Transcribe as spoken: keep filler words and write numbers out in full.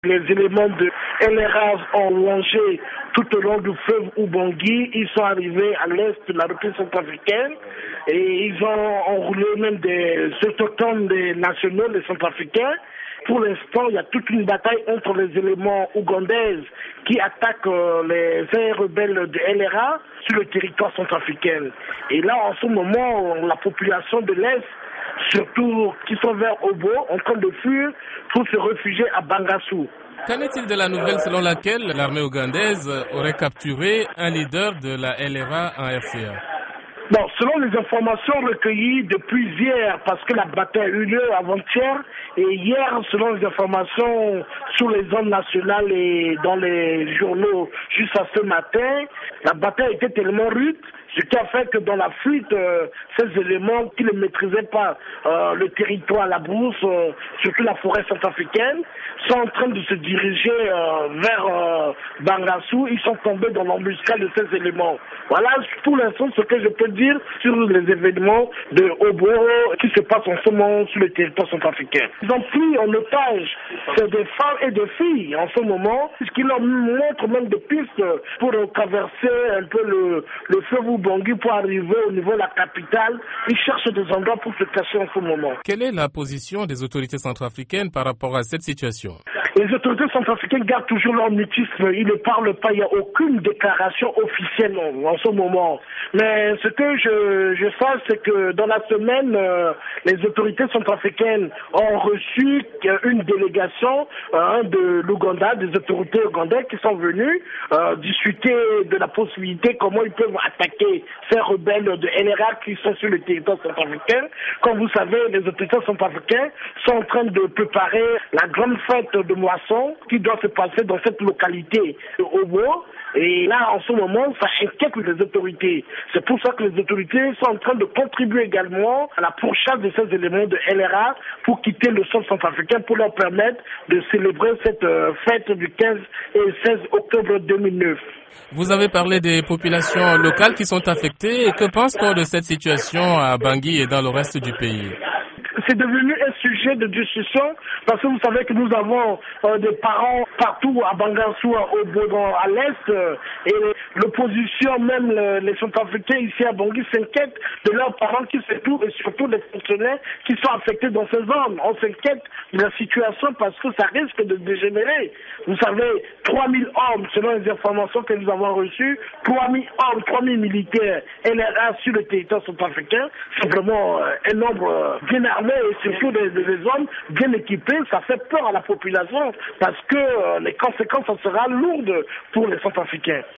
Les éléments de L R A ont longé tout au long du fleuve Ubangui. Ils sont arrivés à l'est de la République centrafricaine et ils ont enroulé même des autochtones des nationaux, les centrafricains. Pour l'instant, il y a toute une bataille entre les éléments ougandais qui attaquent euh, les aires rebelles de L R A sur le territoire centrafricain. Et là, en ce moment, la population de l'Est, surtout qui sont vers Obo, en train de fuir pour se réfugier à Bangassou. Qu'en est-il de la nouvelle selon laquelle l'armée ougandaise aurait capturé un leader de la L R A en R C A? Bon, selon les informations recueillies depuis hier, parce que la bataille a eu lieu avant-hier, et hier, selon les informations sur les zones nationales et dans les journaux jusqu'à ce matin, la bataille était tellement rude, ce qui a fait que dans la fuite, euh, ces éléments qui ne maîtrisaient pas euh, le territoire, la brousse, euh, surtout la forêt centrafricaine, sont en train de se diriger euh, vers euh, Bangassou. Ils sont tombés dans l'embuscade de ces éléments. Voilà pour l'instant ce que je peux dire sur les événements de Obo qui se passent en ce moment sur le territoire centrafricain. Ils ont pris en otage des femmes et des filles en ce moment, puisqu'ils leur montrent même des pistes pour traverser un peu le, le fleuve Ubangui pour arriver au niveau de la capitale. Ils cherchent des endroits pour se cacher en ce moment. Quelle est la position des autorités centrafricaines par rapport à cette situation? Les autorités centrafricaines gardent toujours leur mutisme. Ils ne parlent pas. Il n'y a aucune déclaration officielle en, en ce moment. Mais ce que je, je sais, c'est que dans la semaine, euh, les autorités centrafricaines ont reçu une délégation euh, de l'Ouganda, des autorités ougandaises qui sont venues euh, discuter de la possibilité comment ils peuvent attaquer ces rebelles de L R A qui sont sur le territoire centrafricain. Comme vous savez, les autorités centrafricaines sont en train de préparer la grande fête de moisson qui doit se passer dans cette localité de Obo. Et là, en ce moment, ça inquiète les autorités. C'est pour ça que les autorités sont en train de contribuer également à la pourchasse de ces éléments de L R A pour quitter le sol centrafricain pour leur permettre de célébrer cette euh, fête du quinze et seize octobre deux mille neuf. Vous avez parlé des populations locales qui sont affectées. Et que pense-t-on de cette situation à Bangui et dans le reste du pays? C'est devenu un sujet de discussion parce que vous savez que nous avons euh, des parents partout à Bangassou, au Bodon, à l'Est, euh, et l'opposition, même le, les Centrafricains ici à Bangui s'inquiètent de leurs parents qui se trouvent et surtout des fonctionnaires qui sont affectés dans ces zones. On s'inquiète de la situation parce que ça risque de dégénérer. Vous savez, trois mille hommes, selon les informations que nous avons reçues, trois mille hommes, trois mille militaires L R A sur le territoire centrafricain, c'est vraiment euh, un nombre euh, bien armé et surtout des, des hommes bien équipés. Ça fait peur à la population parce que euh, les conséquences en seront lourdes pour les Centrafricains.